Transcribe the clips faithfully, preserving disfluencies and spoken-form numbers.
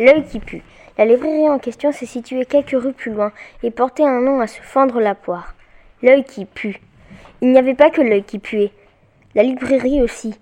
L'œil qui pue. La librairie en question se situait quelques rues plus loin et portait un nom à se fendre la poire. L'œil qui pue. Il n'y avait pas que l'œil qui puait. La librairie aussi.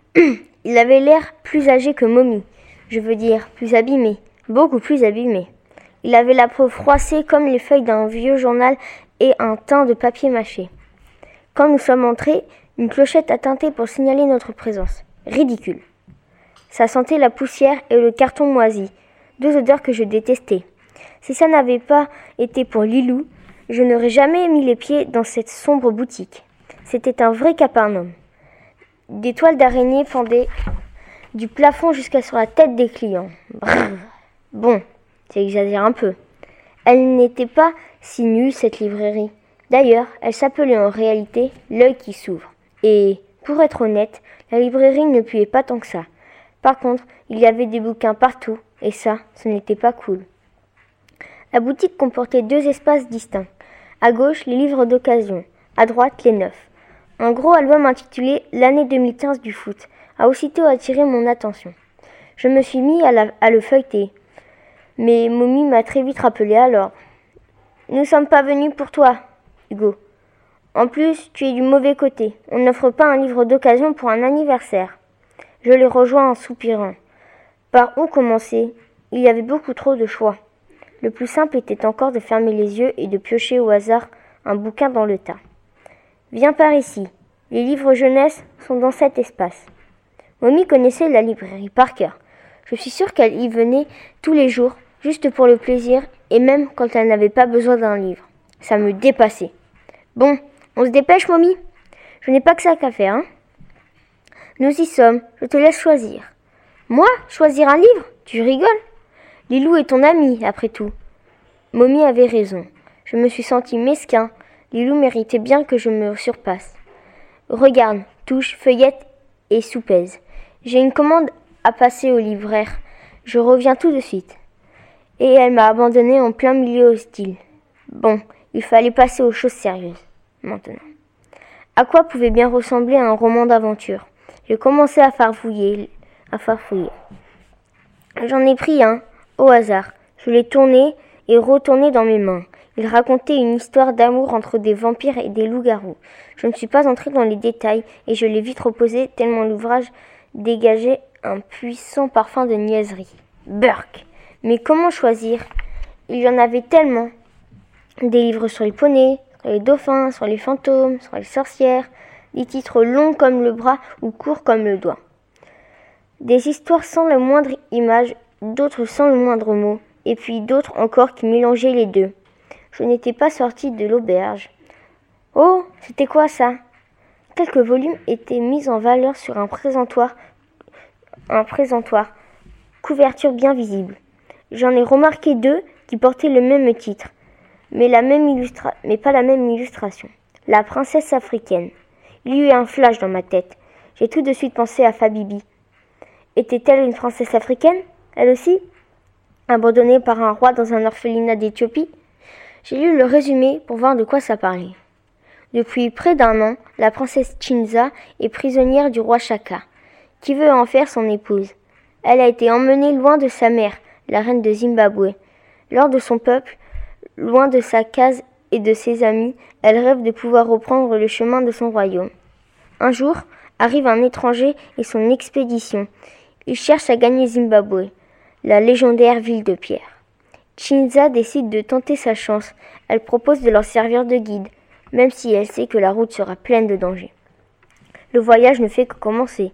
Il avait l'air plus âgé que Momie. Je veux dire, plus abîmé. Beaucoup plus abîmé. Il avait la peau froissée comme les feuilles d'un vieux journal et un teint de papier mâché. Quand nous sommes entrés, une clochette a tinté pour signaler notre présence. Ridicule. Ça sentait la poussière et le carton moisi, deux odeurs que je détestais. Si ça n'avait pas été pour Lilou, je n'aurais jamais mis les pieds dans cette sombre boutique. C'était un vrai capernaum. Des toiles d'araignée pendaient du plafond jusqu'à sur la tête des clients. Brrr. Bon, c'est exagéré un peu. Elle n'était pas si nulle, cette librairie. D'ailleurs, elle s'appelait en réalité L'œil qui s'ouvre. Et, pour être honnête, la librairie ne puait pas tant que ça. Par contre, il y avait des bouquins partout, et ça, ce n'était pas cool. La boutique comportait deux espaces distincts. À gauche, les livres d'occasion. À droite, les neufs. Un gros album intitulé « L'année deux mille quinze du foot » a aussitôt attiré mon attention. Je me suis mis à, la, à le feuilleter. Mais Momie m'a très vite rappelé alors. « Nous sommes pas venus pour toi, Hugo. En plus, tu es du mauvais côté. On n'offre pas un livre d'occasion pour un anniversaire. » Je l'ai rejoint en soupirant. Par où commencer? Il y avait beaucoup trop de choix. Le plus simple était encore de fermer les yeux et de piocher au hasard un bouquin dans le tas. Viens par ici. Les livres jeunesse sont dans cet espace. Momie connaissait la librairie par cœur. Je suis sûre qu'elle y venait tous les jours, juste pour le plaisir, et même quand elle n'avait pas besoin d'un livre. Ça me dépassait. Bon, on se dépêche, Momie? Je n'ai pas que ça qu'à faire, hein? Nous y sommes, je te laisse choisir. Moi? Choisir un livre? Tu rigoles? Lilou est ton ami, après tout. Momie avait raison. Je me suis sentie mesquin. Lilou méritait bien que je me surpasse. Regarde, touche, feuillette et soupèse. J'ai une commande à passer au libraire. Je reviens tout de suite. Et elle m'a abandonnée en plein milieu hostile. Bon, il fallait passer aux choses sérieuses, maintenant. À quoi pouvait bien ressembler un roman d'aventure? J'ai commencé à farfouiller, à farfouiller. J'en ai pris un, au hasard. Je l'ai tourné et retourné dans mes mains. Il racontait une histoire d'amour entre des vampires et des loups-garous. Je ne suis pas entrée dans les détails et je l'ai vite reposé tellement l'ouvrage dégageait un puissant parfum de niaiserie. Burk! Mais comment choisir? Il y en avait tellement. Des livres sur les poneys, sur les dauphins, sur les fantômes, sur les sorcières, des titres longs comme le bras ou courts comme le doigt. Des histoires sans la moindre image, d'autres sans le moindre mot, et puis d'autres encore qui mélangeaient les deux. Je n'étais pas sortie de l'auberge. Oh, c'était quoi ça? Quelques volumes étaient mis en valeur sur un présentoir, un présentoir, couverture bien visible. J'en ai remarqué deux qui portaient le même titre, mais, la même illustra... mais pas la même illustration. La princesse africaine. Il y eut un flash dans ma tête. J'ai tout de suite pensé à Fabibi. Était-elle une princesse africaine, elle aussi, abandonnée par un roi dans un orphelinat d'Éthiopie? J'ai lu le résumé pour voir de quoi ça parlait. Depuis près d'un an, la princesse Chinza est prisonnière du roi Shaka, qui veut en faire son épouse. Elle a été emmenée loin de sa mère, la reine de Zimbabwe. Loin de son peuple, loin de sa case et de ses amis, elle rêve de pouvoir reprendre le chemin de son royaume. Un jour, arrive un étranger et son expédition. Il cherche à gagner Zimbabwe, la légendaire ville de pierre. Chinza décide de tenter sa chance. Elle propose de leur servir de guide, même si elle sait que la route sera pleine de dangers. Le voyage ne fait que commencer.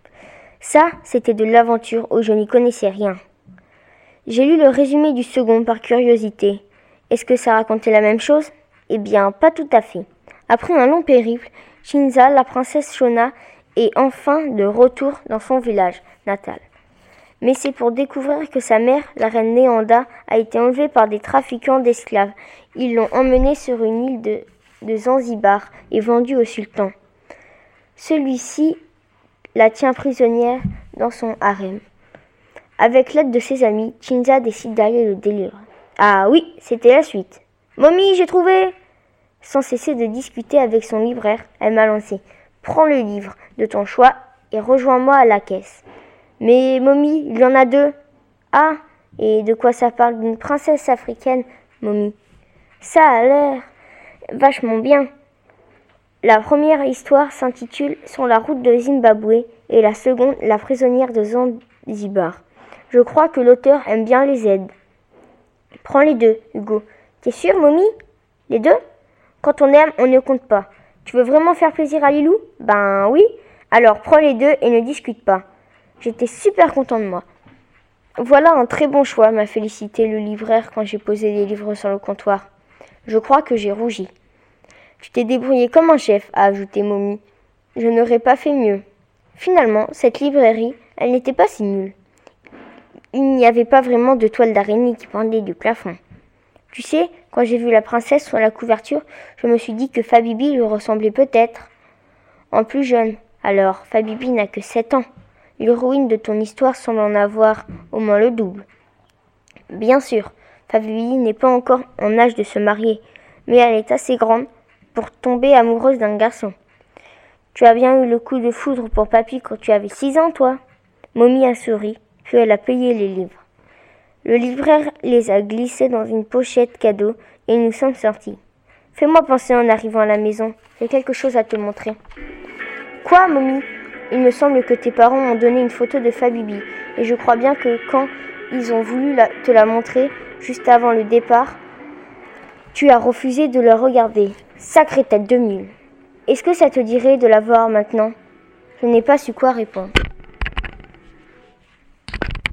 Ça, c'était de l'aventure où je n'y connaissais rien. J'ai lu le résumé du second par curiosité. Est-ce que ça racontait la même chose? Eh bien, pas tout à fait. Après un long périple, Chinza, la princesse Shona, est enfin de retour dans son village natal. Mais c'est pour découvrir que sa mère, la reine Néanda, a été enlevée par des trafiquants d'esclaves. Ils l'ont emmenée sur une île de, de Zanzibar et vendue au sultan. Celui-ci la tient prisonnière dans son harem. Avec l'aide de ses amis, Chinza décide d'aller le délivrer. Ah oui, c'était la suite. « Momie, j'ai trouvé !» Sans cesser de discuter avec son libraire, elle m'a lancé. « Prends le livre de ton choix et rejoins-moi à la caisse. »« Mais, Momie, il y en a deux. »« Ah, Et de quoi ça parle d'une princesse africaine, Mommy? Ça a l'air vachement bien. La première histoire s'intitule Sur la route de Zimbabwe et la seconde La prisonnière de Zanzibar. Je crois que l'auteur aime bien les aides. Prends les deux, Hugo. T'es sûr, Mommy? Les deux? Quand on aime, on ne compte pas. Tu veux vraiment faire plaisir à Lilou? Ben oui. Alors prends les deux et ne discute pas. J'étais super content de moi. Voilà un très bon choix, m'a félicité le libraire quand j'ai posé les livres sur le comptoir. Je crois que j'ai rougi. Tu t'es débrouillé comme un chef, a ajouté Mommy. Je n'aurais pas fait mieux. Finalement, cette librairie, elle n'était pas si nulle. Il n'y avait pas vraiment de toile d'araignée qui pendait du plafond. Tu sais, quand j'ai vu la princesse sur la couverture, je me suis dit que Fabibi lui ressemblait peut-être. En plus jeune. Alors, Fabibi n'a que sept ans. L'héroïne de ton histoire semble en avoir au moins le double. Bien sûr, Fabibi n'est pas encore en âge de se marier, mais elle est assez grande pour tomber amoureuse d'un garçon. Tu as bien eu le coup de foudre pour papy quand tu avais six ans, toi? Mommy a souri, puis elle a payé les livres. Le libraire les a glissés dans une pochette cadeau et nous sommes sortis. Fais-moi penser en arrivant à la maison, j'ai quelque chose à te montrer. Quoi, Mommy? Il me semble que tes parents m'ont donné une photo de Fabibi, et je crois bien que quand ils ont voulu la, te la montrer, juste avant le départ, tu as refusé de la regarder. Sacrée tête de mule. Est-ce que ça te dirait de la voir maintenant? Je n'ai pas su quoi répondre.